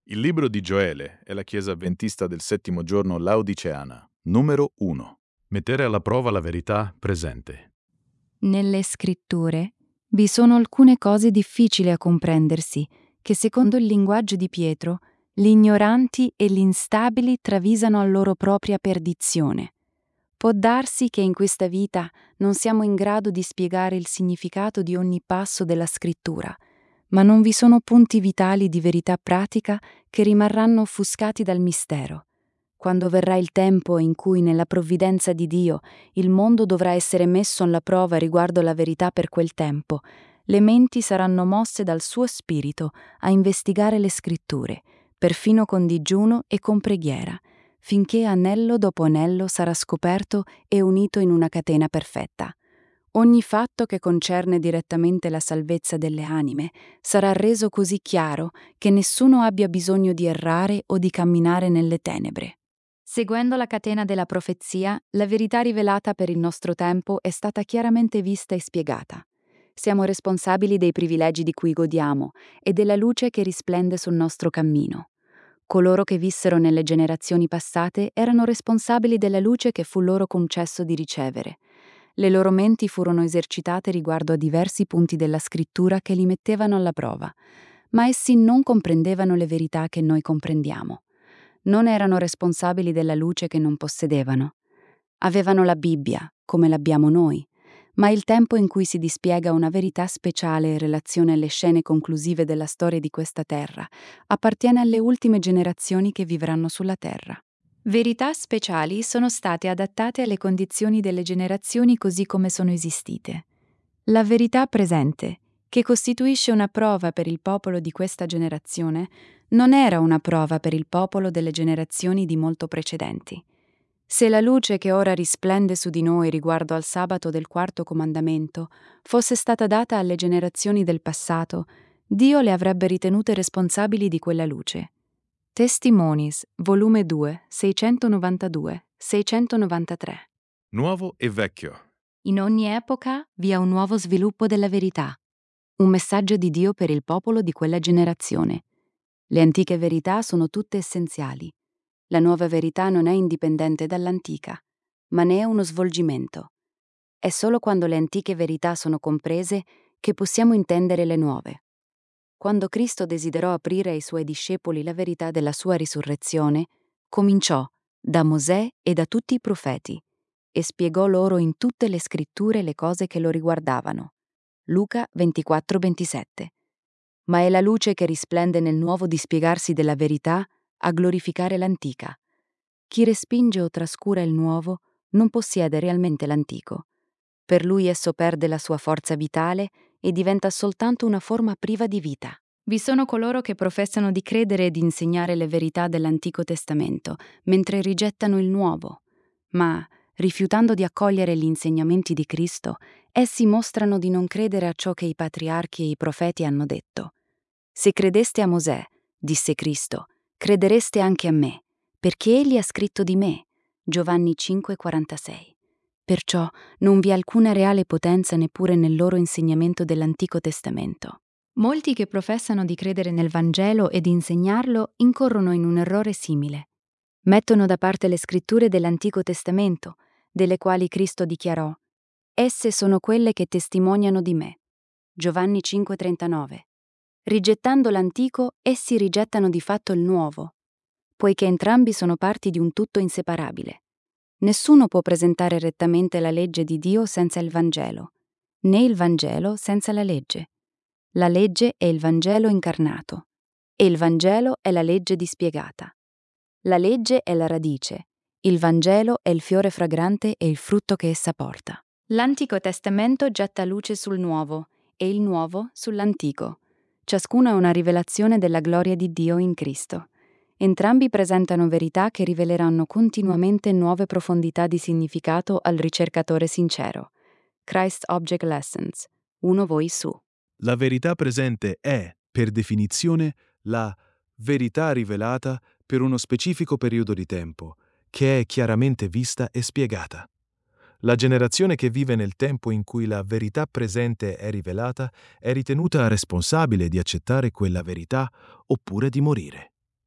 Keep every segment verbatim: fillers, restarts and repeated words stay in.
Il libro di Gioele è la Chiesa Adventista del settimo giorno laodiceana, numero uno. Mettere alla prova la verità presente. Nelle scritture vi sono alcune cose difficili a comprendersi, che secondo il linguaggio di Pietro, gli ignoranti e gli instabili travisano a loro propria perdizione. Può darsi che in questa vita non siamo in grado di spiegare il significato di ogni passo della scrittura, ma non vi sono punti vitali di verità pratica che rimarranno offuscati dal mistero. Quando verrà il tempo in cui nella provvidenza di Dio il mondo dovrà essere messo alla prova riguardo la verità per quel tempo, le menti saranno mosse dal suo spirito a investigare le scritture, perfino con digiuno e con preghiera, finché anello dopo anello sarà scoperto e unito in una catena perfetta. Ogni fatto che concerne direttamente la salvezza delle anime sarà reso così chiaro che nessuno abbia bisogno di errare o di camminare nelle tenebre. Seguendo la catena della profezia, la verità rivelata per il nostro tempo è stata chiaramente vista e spiegata. Siamo responsabili dei privilegi di cui godiamo e della luce che risplende sul nostro cammino. Coloro che vissero nelle generazioni passate erano responsabili della luce che fu loro concesso di ricevere. Le loro menti furono esercitate riguardo a diversi punti della scrittura che li mettevano alla prova, ma essi non comprendevano le verità che noi comprendiamo. Non erano responsabili della luce che non possedevano. Avevano la Bibbia, come l'abbiamo noi, ma il tempo in cui si dispiega una verità speciale in relazione alle scene conclusive della storia di questa terra appartiene alle ultime generazioni che vivranno sulla terra. Verità speciali sono state adattate alle condizioni delle generazioni così come sono esistite. La verità presente, che costituisce una prova per il popolo di questa generazione, non era una prova per il popolo delle generazioni di molto precedenti. Se la luce che ora risplende su di noi riguardo al sabato del quarto comandamento fosse stata data alle generazioni del passato, Dio le avrebbe ritenute responsabili di quella luce. Testimonies, volume due, seicentonovantadue seicentonovantatré. Nuovo e vecchio. In ogni epoca vi è un nuovo sviluppo della verità, un messaggio di Dio per il popolo di quella generazione. Le antiche verità sono tutte essenziali. La nuova verità non è indipendente dall'antica, ma ne è uno svolgimento. È solo quando le antiche verità sono comprese che possiamo intendere le nuove. Quando Cristo desiderò aprire ai suoi discepoli la verità della sua risurrezione, cominciò da Mosè e da tutti i profeti e spiegò loro in tutte le scritture le cose che lo riguardavano. Luca ventiquattro ventisette. Ma è la luce che risplende nel nuovo dispiegarsi della verità a glorificare l'antica. Chi respinge o trascura il nuovo non possiede realmente l'antico. Per lui esso perde la sua forza vitale e diventa soltanto una forma priva di vita. Vi sono coloro che professano di credere e di insegnare le verità dell'Antico Testamento, mentre rigettano il Nuovo. Ma, rifiutando di accogliere gli insegnamenti di Cristo, essi mostrano di non credere a ciò che i patriarchi e i profeti hanno detto. Se credeste a Mosè, disse Cristo, credereste anche a me, perché egli ha scritto di me. Giovanni cinque quarantasei. Perciò non vi è alcuna reale potenza neppure nel loro insegnamento dell'Antico Testamento. Molti che professano di credere nel Vangelo e di insegnarlo incorrono in un errore simile. Mettono da parte le scritture dell'Antico Testamento, delle quali Cristo dichiarò: «Esse sono quelle che testimoniano di me». Giovanni cinque trentanove. Rigettando l'antico, essi rigettano di fatto il nuovo, poiché entrambi sono parti di un tutto inseparabile. Nessuno può presentare rettamente la legge di Dio senza il Vangelo, né il Vangelo senza la legge. La legge è il Vangelo incarnato, e il Vangelo è la legge dispiegata. La legge è la radice, il Vangelo è il fiore fragrante e il frutto che essa porta. L'Antico Testamento getta luce sul Nuovo e il Nuovo sull'Antico. Ciascuno è una rivelazione della gloria di Dio in Cristo. Entrambi presentano verità che riveleranno continuamente nuove profondità di significato al ricercatore sincero. Christ Object Lessons. Uno voi su. La verità presente è, per definizione, la verità rivelata per uno specifico periodo di tempo, che è chiaramente vista e spiegata. La generazione che vive nel tempo in cui la verità presente è rivelata è ritenuta responsabile di accettare quella verità oppure di morire.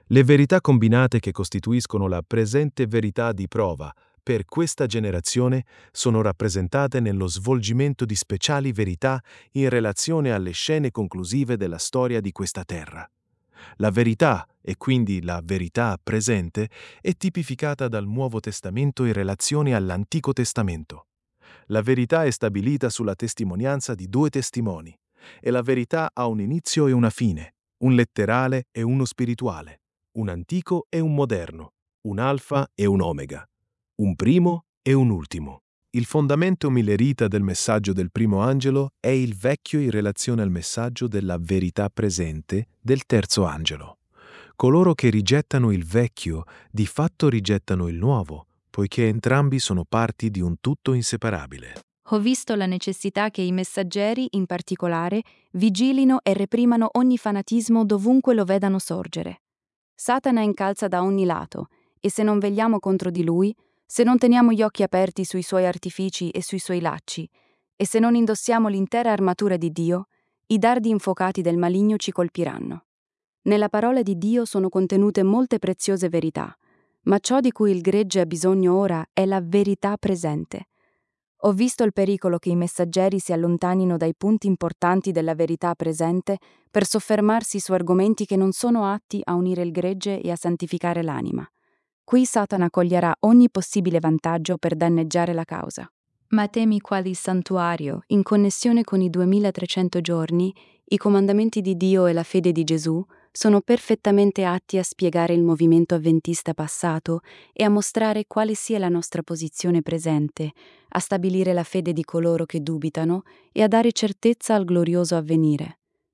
Le verità combinate che costituiscono la presente verità di prova per questa generazione sono rappresentate nello svolgimento di speciali verità in relazione alle scene conclusive della storia di questa terra. La verità, e quindi la verità presente, è tipificata dal Nuovo Testamento in relazione all'Antico Testamento. La verità è stabilita sulla testimonianza di due testimoni, e la verità ha un inizio e una fine, un letterale e uno spirituale, un antico e un moderno, un alfa e un omega, un primo e un ultimo. Il fondamento millerita del messaggio del primo angelo è il vecchio in relazione al messaggio della verità presente del terzo angelo. Coloro che rigettano il vecchio di fatto rigettano il nuovo, poiché entrambi sono parti di un tutto inseparabile. Ho visto la necessità che i messaggeri, in particolare, vigilino e reprimano ogni fanatismo dovunque lo vedano sorgere. Satana incalza da ogni lato, e se non vegliamo contro di lui, se non teniamo gli occhi aperti sui suoi artifici e sui suoi lacci, e se non indossiamo l'intera armatura di Dio, i dardi infuocati del maligno ci colpiranno. Nella parola di Dio sono contenute molte preziose verità, ma ciò di cui il gregge ha bisogno ora è la verità presente. Ho visto il pericolo che i messaggeri si allontanino dai punti importanti della verità presente per soffermarsi su argomenti che non sono atti a unire il gregge e a santificare l'anima. Qui Satana coglierà ogni possibile vantaggio per danneggiare la causa. Ma temi quali il santuario, in connessione con i duemilatrecento giorni, i comandamenti di Dio e la fede di Gesù, sono perfettamente atti a spiegare il movimento avventista passato e a mostrare quale sia la nostra posizione presente, a stabilire la fede di coloro che dubitano e a dare certezza al glorioso avvenire.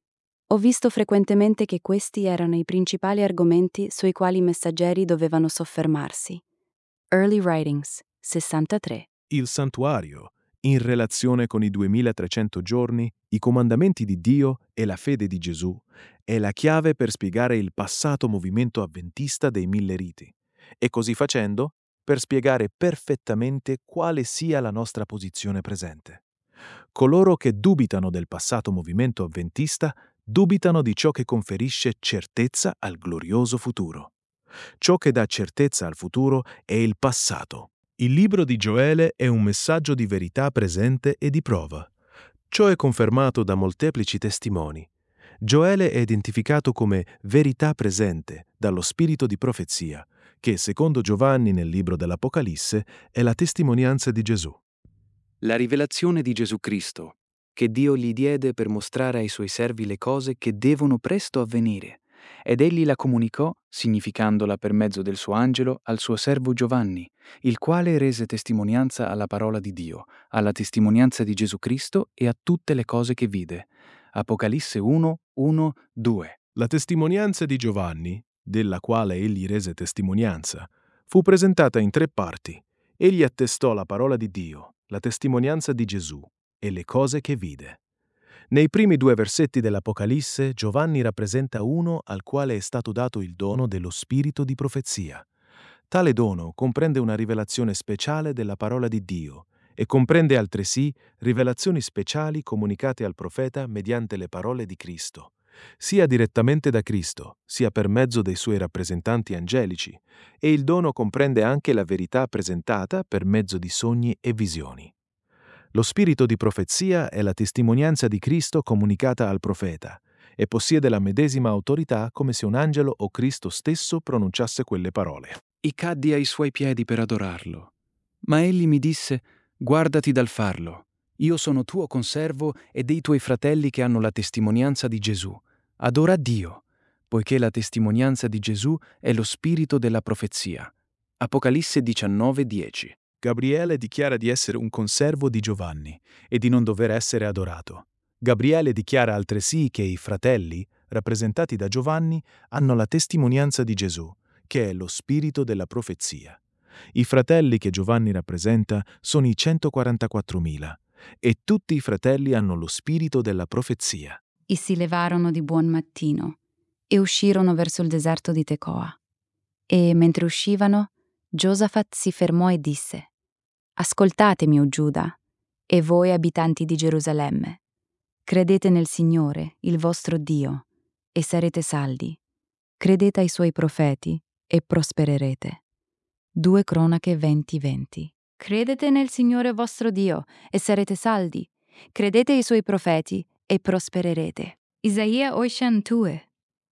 Ho visto frequentemente che questi erano i principali argomenti sui quali i messaggeri dovevano soffermarsi. Early Writings, sessantatré. Il santuario, in relazione con i duemilatrecento giorni, i comandamenti di Dio e la fede di Gesù, è la chiave per spiegare il passato movimento avventista dei mille riti, e così facendo per spiegare perfettamente quale sia la nostra posizione presente. Coloro che dubitano del passato movimento avventista dubitano di ciò che conferisce certezza al glorioso futuro. Ciò che dà certezza al futuro è il passato. Il libro di Gioele è un messaggio di verità presente e di prova. Ciò è confermato da molteplici testimoni. Gioele è identificato come verità presente dallo spirito di profezia, che secondo Giovanni nel libro dell'Apocalisse è la testimonianza di Gesù. La rivelazione di Gesù Cristo, che Dio gli diede per mostrare ai suoi servi le cose che devono presto avvenire, ed egli la comunicò, significandola per mezzo del suo angelo, al suo servo Giovanni, il quale rese testimonianza alla parola di Dio, alla testimonianza di Gesù Cristo e a tutte le cose che vide. Apocalisse uno, uno, due. La testimonianza di Giovanni, della quale egli rese testimonianza, fu presentata in tre parti. Egli attestò la parola di Dio, la testimonianza di Gesù e le cose che vide. Nei primi due versetti dell'Apocalisse, Giovanni rappresenta uno al quale è stato dato il dono dello spirito di profezia. Tale dono comprende una rivelazione speciale della parola di Dio e comprende altresì rivelazioni speciali comunicate al profeta mediante le parole di Cristo, sia direttamente da Cristo, sia per mezzo dei suoi rappresentanti angelici, e il dono comprende anche la verità presentata per mezzo di sogni e visioni. Lo spirito di profezia è la testimonianza di Cristo comunicata al profeta e possiede la medesima autorità come se un angelo o Cristo stesso pronunciasse quelle parole. I caddi ai suoi piedi per adorarlo. Ma egli mi disse: guardati dal farlo. Io sono tuo conservo e dei tuoi fratelli che hanno la testimonianza di Gesù. Adora Dio, poiché la testimonianza di Gesù è lo spirito della profezia. Apocalisse diciannove, dieci. Gabriele dichiara di essere un conservo di Giovanni e di non dover essere adorato. Gabriele dichiara altresì che i fratelli, rappresentati da Giovanni, hanno la testimonianza di Gesù, che è lo spirito della profezia. I fratelli che Giovanni rappresenta sono i centoquarantaquattromila e tutti i fratelli hanno lo spirito della profezia. E si levarono di buon mattino e uscirono verso il deserto di Tecoa. E mentre uscivano, Giosafat si fermò e disse: Ascoltatemi, o Giuda, e voi abitanti di Gerusalemme. Credete nel Signore, il vostro Dio, e sarete saldi. credete ai suoi profeti e prospererete. due Cronache venti venti. Credete nel Signore vostro Dio e sarete saldi. Credete ai suoi profeti e prospererete. Isaia ottantadue.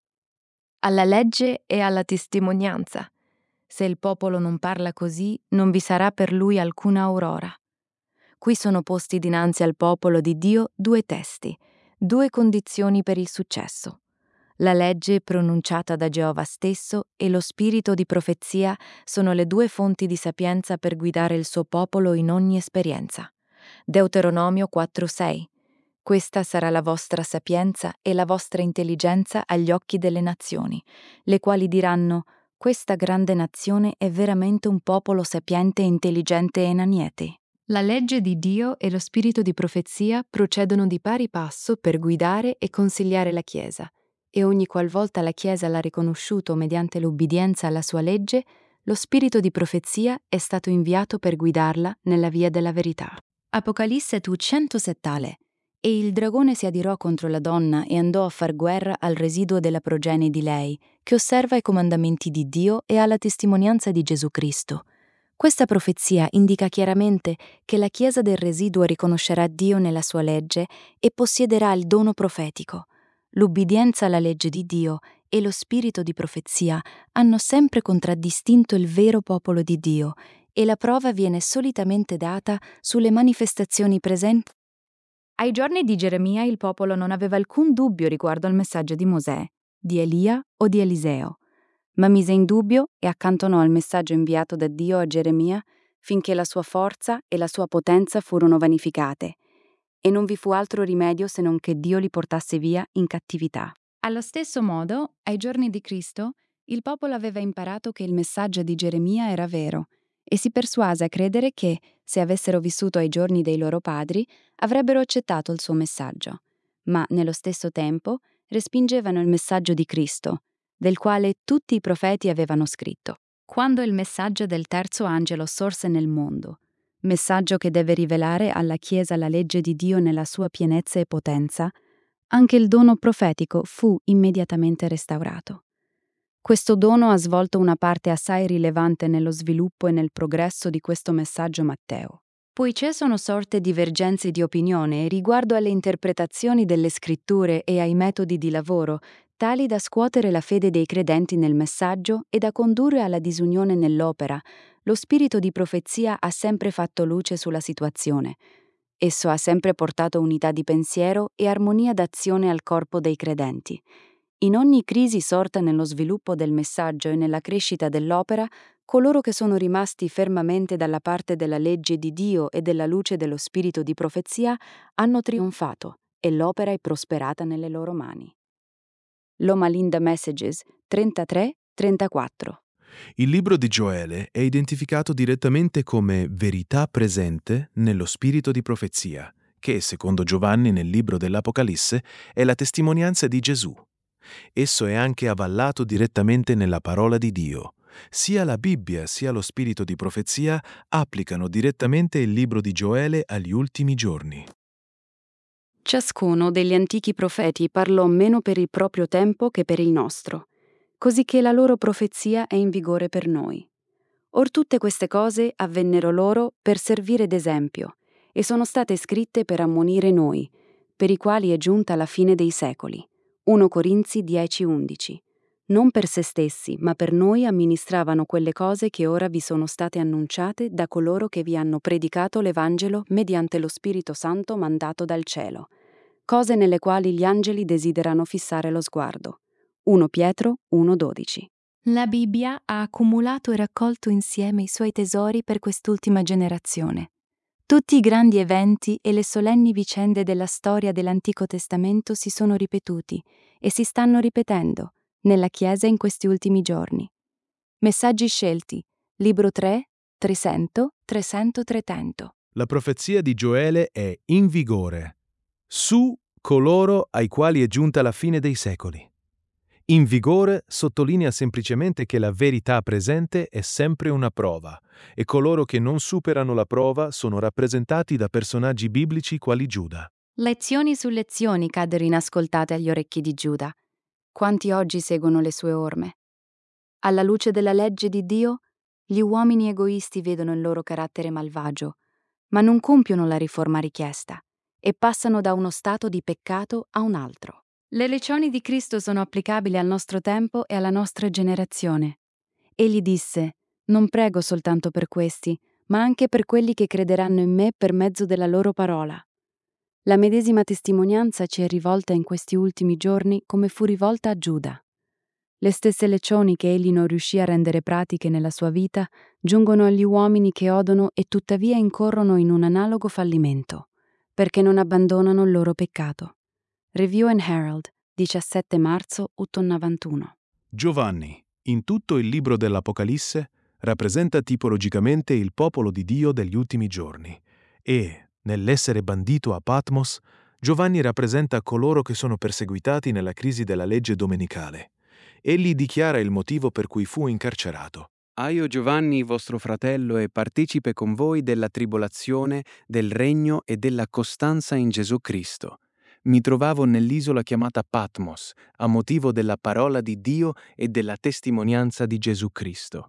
Alla legge e alla testimonianza. Se il popolo non parla così, non vi sarà per lui alcuna aurora. Qui sono posti dinanzi al popolo di Dio due testi, due condizioni per il successo. La legge pronunciata da Geova stesso e lo spirito di profezia sono le due fonti di sapienza per guidare il suo popolo in ogni esperienza. Deuteronomio quattro sei. Questa sarà la vostra sapienza e la vostra intelligenza agli occhi delle nazioni, le quali diranno: questa grande nazione è veramente un popolo sapiente, intelligente e naniete. La legge di Dio e lo spirito di profezia procedono di pari passo per guidare e consigliare la Chiesa, e ogni qualvolta la Chiesa l'ha riconosciuto mediante l'obbedienza alla sua legge, lo spirito di profezia è stato inviato per guidarla nella via della verità. Apocalisse tu centosettale. E il dragone si adirò contro la donna e andò a far guerra al residuo della progenie di lei, che osserva i comandamenti di Dio e ha la testimonianza di Gesù Cristo. Questa profezia indica chiaramente che la Chiesa del residuo riconoscerà Dio nella sua legge e possiederà il dono profetico. L'ubbidienza alla legge di Dio e lo spirito di profezia hanno sempre contraddistinto il vero popolo di Dio, e la prova viene solitamente data sulle manifestazioni presenti. Ai giorni di Geremia il popolo non aveva alcun dubbio riguardo al messaggio di Mosè, di Elia o di Eliseo, ma mise in dubbio e accantonò il messaggio inviato da Dio a Geremia finché la sua forza e la sua potenza furono vanificate, e non vi fu altro rimedio se non che Dio li portasse via in cattività. Allo stesso modo, ai giorni di Cristo, il popolo aveva imparato che il messaggio di Geremia era vero, e si persuase a credere che, se avessero vissuto ai giorni dei loro padri, avrebbero accettato il suo messaggio, ma nello stesso tempo respingevano il messaggio di Cristo, del quale tutti i profeti avevano scritto. Quando il messaggio del terzo angelo sorse nel mondo, messaggio che deve rivelare alla Chiesa la legge di Dio nella sua pienezza e potenza, anche il dono profetico fu immediatamente restaurato. Questo dono ha svolto una parte assai rilevante nello sviluppo e nel progresso di questo messaggio Matteo. Poiché sono sorte divergenze di opinione riguardo alle interpretazioni delle scritture e ai metodi di lavoro, tali da scuotere la fede dei credenti nel messaggio e da condurre alla disunione nell'opera, lo spirito di profezia ha sempre fatto luce sulla situazione. Esso ha sempre portato unità di pensiero e armonia d'azione al corpo dei credenti. In ogni crisi sorta nello sviluppo del messaggio e nella crescita dell'opera, coloro che sono rimasti fermamente dalla parte della legge di Dio e della luce dello spirito di profezia hanno trionfato e l'opera è prosperata nelle loro mani. Loma Linda Messages trentatré trentaquattro. Il libro di Gioele è identificato direttamente come verità presente nello spirito di profezia, che, secondo Giovanni nel libro dell'Apocalisse, è la testimonianza di Gesù. Esso è anche avallato direttamente nella parola di Dio. Sia la Bibbia sia lo spirito di profezia applicano direttamente il libro di Gioele agli ultimi giorni. Ciascuno degli antichi profeti parlò meno per il proprio tempo che per il nostro, così che la loro profezia è in vigore per noi. Or tutte queste cose avvennero loro per servire d'esempio, e sono state scritte per ammonire noi, per i quali è giunta la fine dei secoli. primo Corinzi dieci undici. Non per se stessi, ma per noi amministravano quelle cose che ora vi sono state annunciate da coloro che vi hanno predicato l'Evangelo mediante lo Spirito Santo mandato dal cielo, cose nelle quali gli angeli desiderano fissare lo sguardo. primo Pietro uno dodici. La Bibbia ha accumulato e raccolto insieme i suoi tesori per quest'ultima generazione. Tutti i grandi eventi e le solenni vicende della storia dell'Antico Testamento si sono ripetuti e si stanno ripetendo nella Chiesa in questi ultimi giorni. Messaggi scelti, libro tre, trecento, trecento, trecento. La profezia di Gioele è in vigore su coloro ai quali è giunta la fine dei secoli. In vigore sottolinea semplicemente che la verità presente è sempre una prova, e coloro che non superano la prova sono rappresentati da personaggi biblici quali Giuda. Lezioni su lezioni caddero inascoltate agli orecchi di Giuda. Quanti oggi seguono le sue orme? Alla luce della legge di Dio, gli uomini egoisti vedono il loro carattere malvagio, ma non compiono la riforma richiesta e passano da uno stato di peccato a un altro. Le lezioni di Cristo sono applicabili al nostro tempo e alla nostra generazione. Egli disse: «Non prego soltanto per questi, ma anche per quelli che crederanno in me per mezzo della loro parola». La medesima testimonianza ci è rivolta in questi ultimi giorni come fu rivolta a Giuda. Le stesse lezioni che egli non riuscì a rendere pratiche nella sua vita giungono agli uomini che odono e tuttavia incorrono in un analogo fallimento, perché non abbandonano il loro peccato. Review and Herald, diciassette marzo novantuno. Giovanni, in tutto il libro dell'Apocalisse, rappresenta tipologicamente il popolo di Dio degli ultimi giorni e, nell'essere bandito a Patmos, Giovanni rappresenta coloro che sono perseguitati nella crisi della legge domenicale. Egli dichiara il motivo per cui fu incarcerato. A io Giovanni, vostro fratello e partecipe con voi della tribolazione, del regno e della costanza in Gesù Cristo. Mi trovavo nell'isola chiamata Patmos, a motivo della parola di Dio e della testimonianza di Gesù Cristo.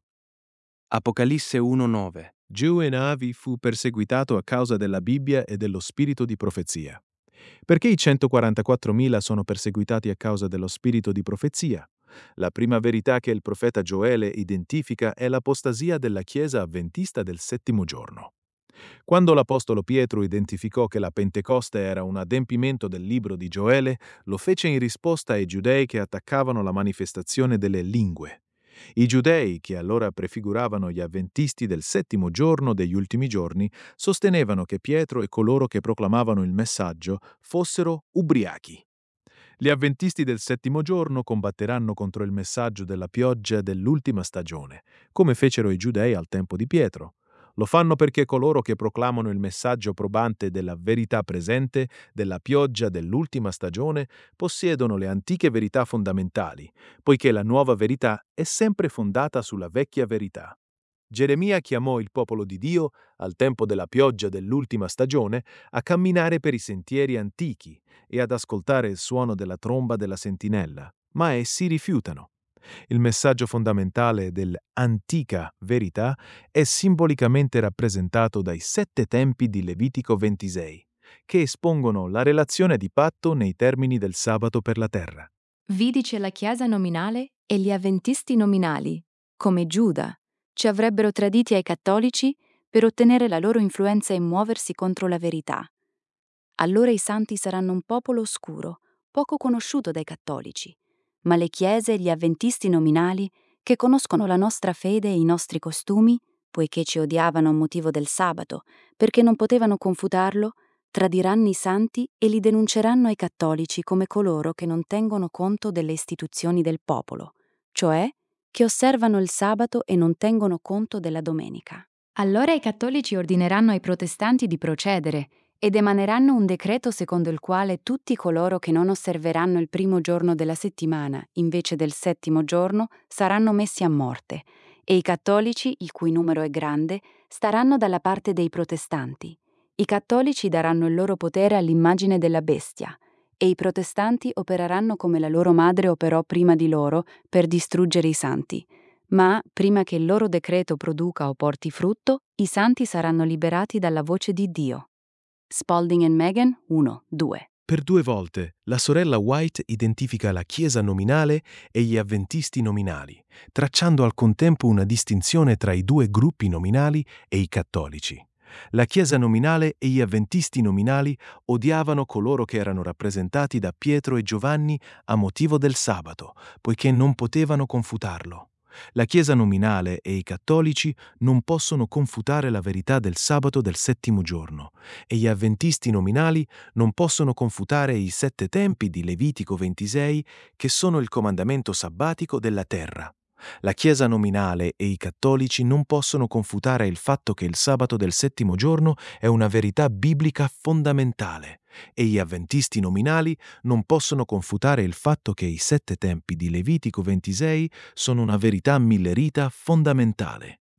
Apocalisse uno nove. Giù e Navi fu perseguitato a causa della Bibbia e dello spirito di profezia. Perché i centoquarantaquattromila sono perseguitati a causa dello spirito di profezia? La prima verità che il profeta Gioele identifica è l'apostasia della Chiesa avventista del settimo giorno. Quando l'apostolo Pietro identificò che la Pentecoste era un adempimento del libro di Gioele, lo fece in risposta ai giudei che attaccavano la manifestazione delle lingue. I giudei, che allora prefiguravano gli avventisti del settimo giorno degli ultimi giorni, sostenevano che Pietro e coloro che proclamavano il messaggio fossero ubriachi. Gli avventisti del settimo giorno combatteranno contro il messaggio della pioggia dell'ultima stagione, come fecero i giudei al tempo di Pietro. Lo fanno perché coloro che proclamano il messaggio probante della verità presente, della pioggia dell'ultima stagione, possiedono le antiche verità fondamentali, poiché la nuova verità è sempre fondata sulla vecchia verità. Geremia chiamò il popolo di Dio, al tempo della pioggia dell'ultima stagione, a camminare per i sentieri antichi e ad ascoltare il suono della tromba della sentinella, ma essi rifiutano. Il messaggio fondamentale dell'antica verità è simbolicamente rappresentato dai sette tempi di Levitico ventisei, che espongono la relazione di patto nei termini del sabato per la terra. Vi dice la Chiesa nominale e gli avventisti nominali, come Giuda, ci avrebbero traditi ai cattolici per ottenere la loro influenza e muoversi contro la verità. Allora i santi saranno un popolo oscuro, poco conosciuto dai cattolici, ma le chiese e gli avventisti nominali, che conoscono la nostra fede e i nostri costumi, poiché ci odiavano a motivo del sabato, perché non potevano confutarlo, tradiranno i santi e li denunceranno ai cattolici come coloro che non tengono conto delle istituzioni del popolo, cioè che osservano il sabato e non tengono conto della domenica. Allora i cattolici ordineranno ai protestanti di procedere ed emaneranno un decreto secondo il quale tutti coloro che non osserveranno il primo giorno della settimana invece del settimo giorno saranno messi a morte, e i cattolici, il cui numero è grande, staranno dalla parte dei protestanti. I cattolici daranno il loro potere all'immagine della bestia, e i protestanti opereranno come la loro madre operò prima di loro per distruggere i santi. Ma, prima che il loro decreto produca o porti frutto, i santi saranno liberati dalla voce di Dio. Spalding and Megan uno due. Per due volte la sorella White identifica la Chiesa nominale e gli avventisti nominali, tracciando al contempo una distinzione tra i due gruppi nominali e i cattolici. La Chiesa nominale e gli avventisti nominali odiavano coloro che erano rappresentati da Pietro e Giovanni a motivo del sabato, poiché non potevano confutarlo. La Chiesa nominale e i cattolici non possono confutare la verità del sabato del settimo giorno, e gli avventisti nominali non possono confutare i sette tempi di Levitico ventisei, che sono il comandamento sabbatico della terra. La Chiesa nominale e i cattolici non possono confutare il fatto che il sabato del settimo giorno è una verità biblica fondamentale, e gli avventisti nominali non possono confutare il fatto che i sette tempi di Levitico ventisei sono una verità millerita fondamentale.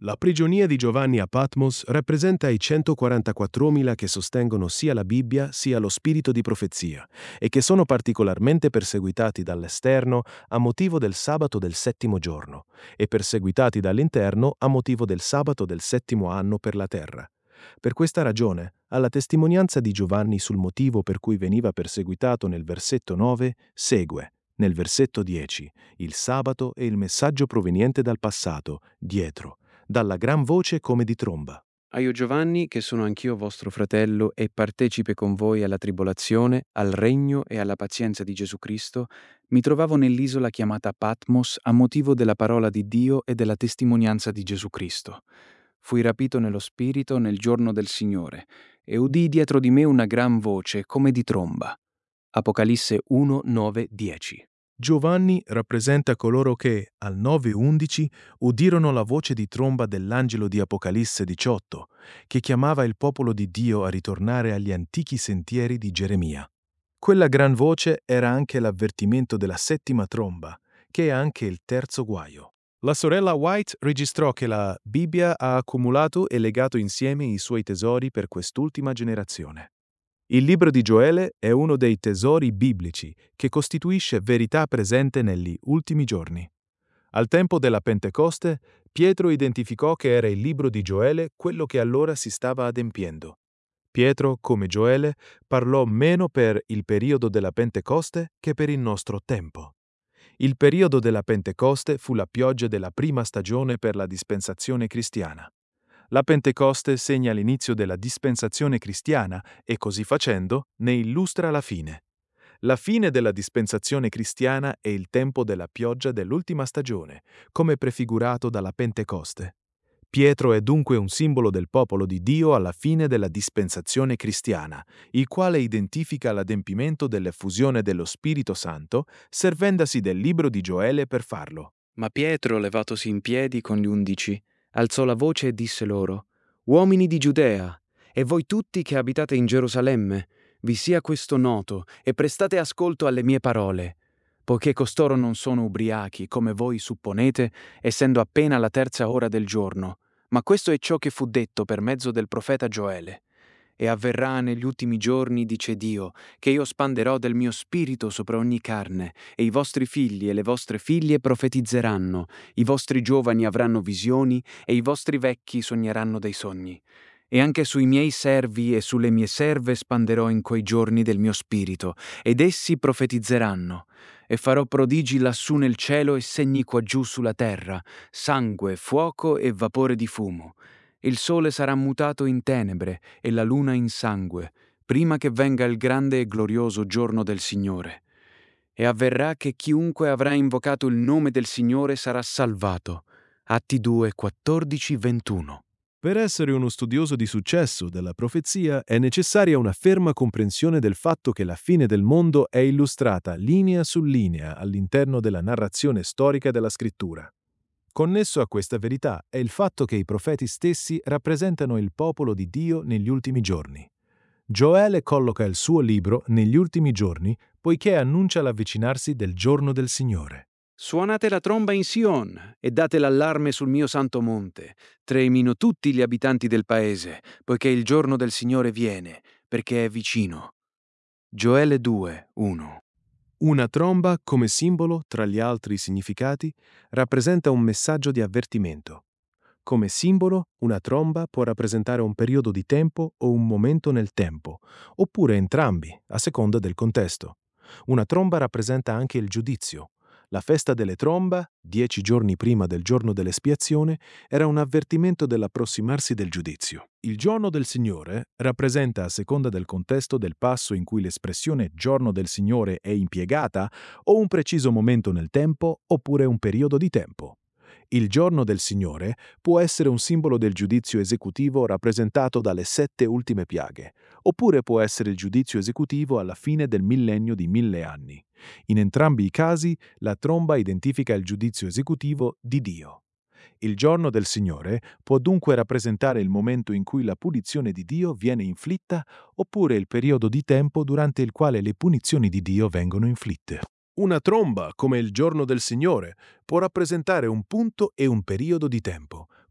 La prigionia di Giovanni a Patmos rappresenta i centoquarantaquattromila che sostengono sia la Bibbia sia lo spirito di profezia e che sono particolarmente perseguitati dall'esterno a motivo del sabato del settimo giorno e perseguitati dall'interno a motivo del sabato del settimo anno per la terra. Per questa ragione, alla testimonianza di Giovanni sul motivo per cui veniva perseguitato nel versetto nove, segue, nel versetto dieci, il sabato e il messaggio proveniente dal passato, dietro, dalla gran voce come di tromba. A io Giovanni, che sono anch'io vostro fratello e partecipe con voi alla tribolazione, al regno e alla pazienza di Gesù Cristo, mi trovavo nell'isola chiamata Patmos a motivo della parola di Dio e della testimonianza di Gesù Cristo. Fui rapito nello spirito nel giorno del Signore e udii dietro di me una gran voce come di tromba. Apocalisse uno, nove, dieci. Giovanni rappresenta coloro che, al nove undici, udirono la voce di tromba dell'angelo di Apocalisse diciotto, che chiamava il popolo di Dio a ritornare agli antichi sentieri di Geremia. Quella gran voce era anche l'avvertimento della settima tromba, che è anche il terzo guaio. La sorella White registrò che la Bibbia ha accumulato e legato insieme i suoi tesori per quest'ultima generazione. Il libro di Gioele è uno dei tesori biblici che costituisce verità presente negli ultimi giorni. Al tempo della Pentecoste, Pietro identificò che era il libro di Gioele quello che allora si stava adempiendo. Pietro, come Gioele, parlò meno per il periodo della Pentecoste che per il nostro tempo. Il periodo della Pentecoste fu la pioggia della prima stagione per la dispensazione cristiana. La Pentecoste segna l'inizio della dispensazione cristiana e, così facendo, ne illustra la fine. La fine della dispensazione cristiana è il tempo della pioggia dell'ultima stagione, come prefigurato dalla Pentecoste. Pietro è dunque un simbolo del popolo di Dio alla fine della dispensazione cristiana, il quale identifica l'adempimento dell'effusione dello Spirito Santo, servendosi del libro di Gioele per farlo. Ma Pietro, levatosi in piedi con gli undici, alzò la voce e disse loro: «Uomini di Giudea, e voi tutti che abitate in Gerusalemme, vi sia questo noto, e prestate ascolto alle mie parole, poiché costoro non sono ubriachi, come voi supponete, essendo appena la terza ora del giorno, ma questo è ciò che fu detto per mezzo del profeta Gioele. E avverrà negli ultimi giorni, dice Dio, che io spanderò del mio spirito sopra ogni carne, e i vostri figli e le vostre figlie profetizzeranno, i vostri giovani avranno visioni, e i vostri vecchi sogneranno dei sogni. E anche sui miei servi e sulle mie serve spanderò in quei giorni del mio spirito, ed essi profetizzeranno. E farò prodigi lassù nel cielo e segni quaggiù sulla terra, sangue, fuoco e vapore di fumo. Il sole sarà mutato in tenebre e la luna in sangue, prima che venga il grande e glorioso giorno del Signore. E avverrà che chiunque avrà invocato il nome del Signore sarà salvato. Atti due, quattordici, ventuno. Per essere uno studioso di successo della profezia è necessaria una ferma comprensione del fatto che la fine del mondo è illustrata linea su linea all'interno della narrazione storica della Scrittura. Connesso a questa verità è il fatto che i profeti stessi rappresentano il popolo di Dio negli ultimi giorni. Gioele colloca il suo libro negli ultimi giorni poiché annuncia l'avvicinarsi del giorno del Signore. Suonate la tromba in Sion e date l'allarme sul mio santo monte. Tremino tutti gli abitanti del paese, poiché il giorno del Signore viene, perché è vicino. Gioele due, uno. Una tromba, come simbolo, tra gli altri significati, rappresenta un messaggio di avvertimento. Come simbolo, una tromba può rappresentare un periodo di tempo o un momento nel tempo, oppure entrambi, a seconda del contesto. Una tromba rappresenta anche il giudizio. La festa delle tromba, dieci giorni prima del giorno dell'espiazione, era un avvertimento dell'approssimarsi del giudizio. Il giorno del Signore rappresenta, a seconda del contesto del passo in cui l'espressione giorno del Signore è impiegata, o un preciso momento nel tempo, oppure un periodo di tempo. Il giorno del Signore può essere un simbolo del giudizio esecutivo rappresentato dalle sette ultime piaghe, oppure può essere il giudizio esecutivo alla fine del millennio di mille anni. In entrambi i casi, la tromba identifica il giudizio esecutivo di Dio. Il giorno del Signore può dunque rappresentare il momento in cui la punizione di Dio viene inflitta, oppure il periodo di tempo durante il quale le punizioni di Dio vengono inflitte. Una tromba, come il giorno del Signore, può rappresentare un punto e un periodo di tempo,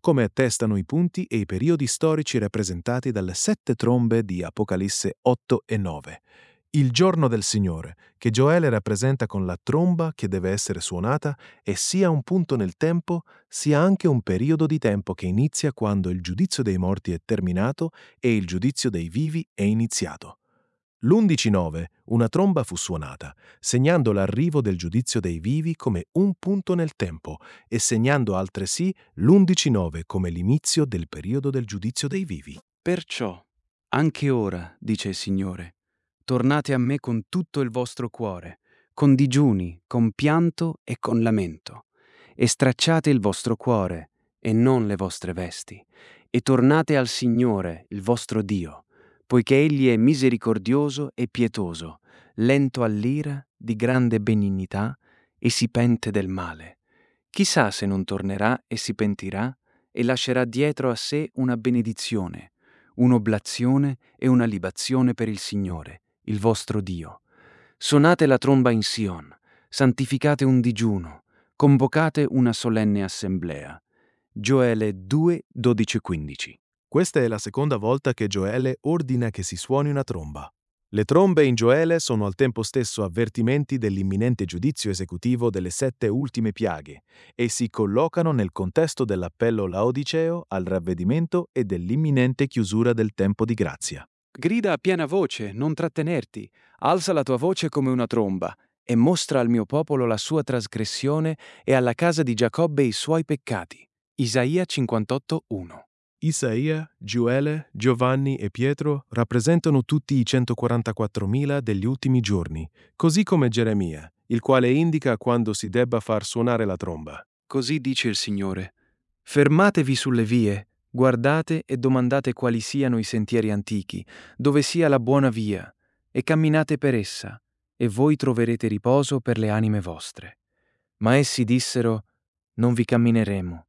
come attestano i punti e i periodi storici rappresentati dalle sette trombe di Apocalisse otto e nove. Il giorno del Signore, che Gioele rappresenta con la tromba che deve essere suonata, è sia un punto nel tempo, sia anche un periodo di tempo che inizia quando il giudizio dei morti è terminato e il giudizio dei vivi è iniziato. L'undici nove, una tromba fu suonata, segnando l'arrivo del giudizio dei vivi come un punto nel tempo e segnando altresì l'undici nove come l'inizio del periodo del giudizio dei vivi. Perciò, anche ora, dice il Signore, tornate a me con tutto il vostro cuore, con digiuni, con pianto e con lamento, e stracciate il vostro cuore e non le vostre vesti, e tornate al Signore, il vostro Dio, poiché Egli è misericordioso e pietoso, lento all'ira, di grande benignità, e si pente del male. Chissà se non tornerà e si pentirà e lascerà dietro a sé una benedizione, un'oblazione e una libazione per il Signore, il vostro Dio. Suonate la tromba in Sion, santificate un digiuno, convocate una solenne assemblea. Gioele due, dodici quindici. Questa è la seconda volta che Gioele ordina che si suoni una tromba. Le trombe in Gioele sono al tempo stesso avvertimenti dell'imminente giudizio esecutivo delle sette ultime piaghe e si collocano nel contesto dell'appello laodiceo al ravvedimento e dell'imminente chiusura del tempo di grazia. Grida a piena voce, non trattenerti, alza la tua voce come una tromba e mostra al mio popolo la sua trasgressione e alla casa di Giacobbe i suoi peccati. Isaia cinquantotto uno. Isaia, Gioele, Giovanni e Pietro rappresentano tutti i centoquarantaquattromila degli ultimi giorni, così come Geremia, il quale indica quando si debba far suonare la tromba. Così dice il Signore: fermatevi sulle vie, guardate e domandate quali siano i sentieri antichi, dove sia la buona via, e camminate per essa, e voi troverete riposo per le anime vostre. Ma essi dissero: non vi cammineremo.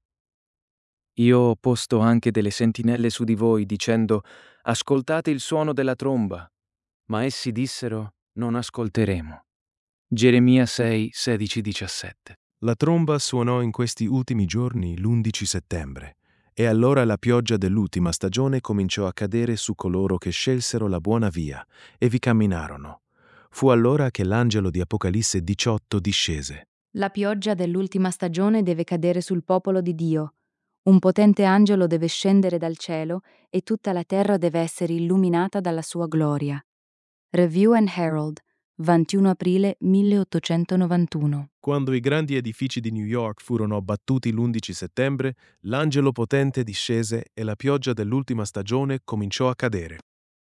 Io ho posto anche delle sentinelle su di voi, dicendo: ascoltate il suono della tromba. Ma essi dissero: non ascolteremo. Geremia sei, sedici diciassette. La tromba suonò in questi ultimi giorni l'undici settembre, e allora la pioggia dell'ultima stagione cominciò a cadere su coloro che scelsero la buona via e vi camminarono. Fu allora che l'angelo di Apocalisse diciotto discese. La pioggia dell'ultima stagione deve cadere sul popolo di Dio. Un potente angelo deve scendere dal cielo e tutta la terra deve essere illuminata dalla sua gloria. Review and Herald, ventuno aprile milleottocentonovantuno. Quando i grandi edifici di New York furono abbattuti l'undici settembre, l'angelo potente discese e la pioggia dell'ultima stagione cominciò a cadere.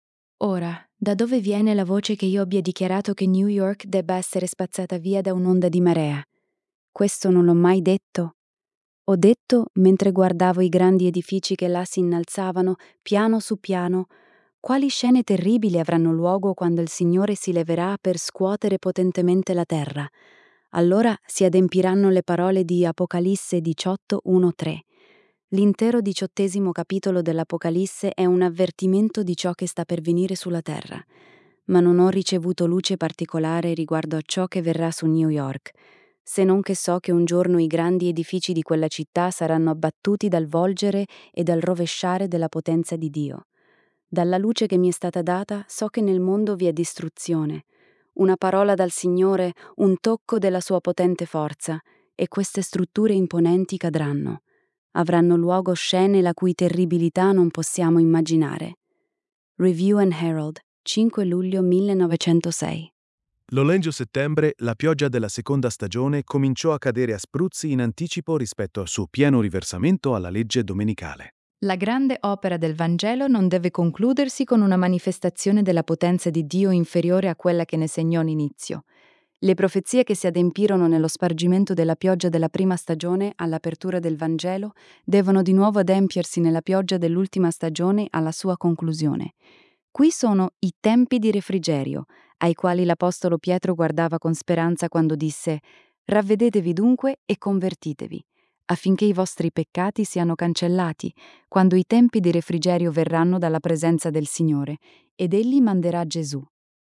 Ora, da dove viene la voce che io abbia dichiarato che New York debba essere spazzata via da un'onda di marea? Questo non l'ho mai detto. Ho detto, mentre guardavo i grandi edifici che là si innalzavano, piano su piano, quali scene terribili avranno luogo quando il Signore si leverà per scuotere potentemente la terra. Allora si adempiranno le parole di Apocalisse diciotto, uno tre. L'intero diciottesimo capitolo dell'Apocalisse è un avvertimento di ciò che sta per venire sulla terra. Ma non ho ricevuto luce particolare riguardo a ciò che verrà su New York, se non che so che un giorno i grandi edifici di quella città saranno abbattuti dal volgere e dal rovesciare della potenza di Dio. Dalla luce che mi è stata data so che nel mondo vi è distruzione, una parola dal Signore, un tocco della sua potente forza, e queste strutture imponenti cadranno. Avranno luogo scene la cui terribilità non possiamo immaginare. Review and Herald, cinque luglio millenovecentosei. L'Olengio settembre, la pioggia della seconda stagione cominciò a cadere a spruzzi in anticipo rispetto al suo pieno riversamento alla legge domenicale. La grande opera del Vangelo non deve concludersi con una manifestazione della potenza di Dio inferiore a quella che ne segnò l'inizio. Le profezie che si adempirono nello spargimento della pioggia della prima stagione all'apertura del Vangelo devono di nuovo adempiersi nella pioggia dell'ultima stagione alla sua conclusione. Qui sono i tempi di refrigerio, ai quali l'Apostolo Pietro guardava con speranza quando disse: «Ravvedetevi dunque e convertitevi, affinché i vostri peccati siano cancellati, quando i tempi di refrigerio verranno dalla presenza del Signore, ed Egli manderà Gesù».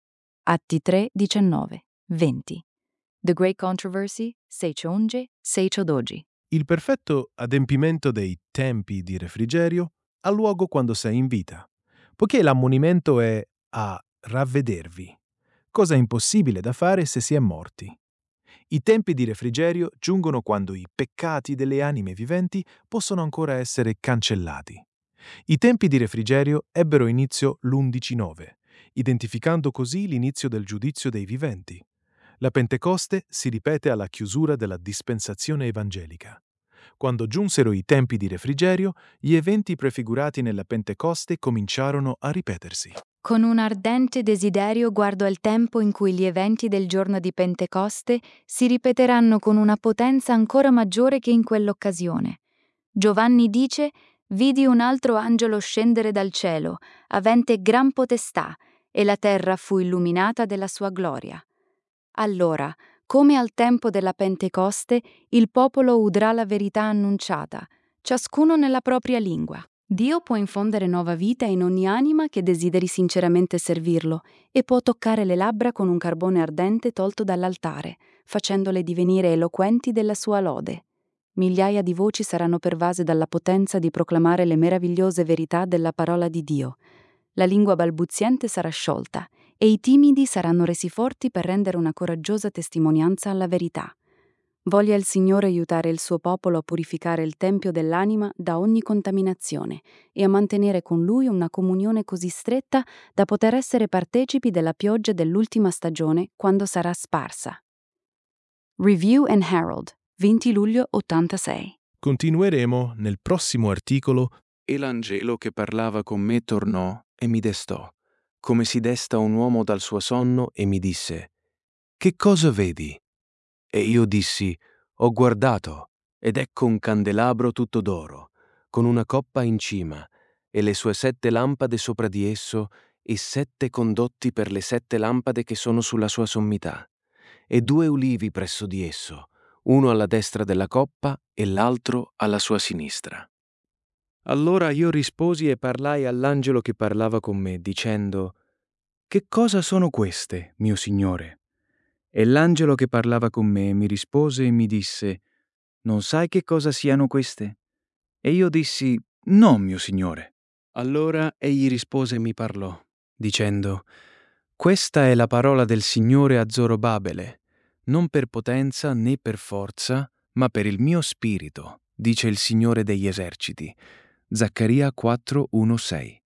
Atti tre, diciannove, venti. The Great Controversy, seicio undici, seicio dodici. Il perfetto adempimento dei tempi di refrigerio ha luogo quando sei in vita, poiché l'ammonimento è a ravvedervi, cosa impossibile da fare se si è morti. I tempi di refrigerio giungono quando i peccati delle anime viventi possono ancora essere cancellati. I tempi di refrigerio ebbero inizio l'undici nove, identificando così l'inizio del giudizio dei viventi. La Pentecoste si ripete alla chiusura della dispensazione evangelica. Quando giunsero i tempi di refrigerio, gli eventi prefigurati nella Pentecoste cominciarono a ripetersi. Con un ardente desiderio guardo al tempo in cui gli eventi del giorno di Pentecoste si ripeteranno con una potenza ancora maggiore che in quell'occasione. Giovanni dice: «Vidi un altro angelo scendere dal cielo, avente gran potestà, e la terra fu illuminata della sua gloria». Allora, come al tempo della Pentecoste, il popolo udrà la verità annunciata, ciascuno nella propria lingua. Dio può infondere nuova vita in ogni anima che desideri sinceramente servirlo e può toccare le labbra con un carbone ardente tolto dall'altare, facendole divenire eloquenti della sua lode. Migliaia di voci saranno pervase dalla potenza di proclamare le meravigliose verità della parola di Dio. La lingua balbuziente sarà sciolta e i timidi saranno resi forti per rendere una coraggiosa testimonianza alla verità. Voglia il Signore aiutare il suo popolo a purificare il tempio dell'anima da ogni contaminazione e a mantenere con Lui una comunione così stretta da poter essere partecipi della pioggia dell'ultima stagione quando sarà sparsa. Review and Herald, venti luglio ottantasei. Continueremo nel prossimo articolo. E l'angelo che parlava con me tornò e mi destò, come si desta un uomo dal suo sonno, e mi disse: «Che cosa vedi?» E io dissi: «Ho guardato, ed ecco un candelabro tutto d'oro, con una coppa in cima, e le sue sette lampade sopra di esso, e sette condotti per le sette lampade che sono sulla sua sommità, e due ulivi presso di esso, uno alla destra della coppa e l'altro alla sua sinistra». Allora io risposi e parlai all'angelo che parlava con me, dicendo: «Che cosa sono queste, mio Signore?» E l'angelo che parlava con me mi rispose e mi disse: «Non sai che cosa siano queste?» E io dissi: «No, mio Signore». Allora egli rispose e mi parlò, dicendo: «Questa è la parola del Signore a Zorobabele, non per potenza né per forza, ma per il mio spirito, dice il Signore degli eserciti». Zaccaria quattro uno sei.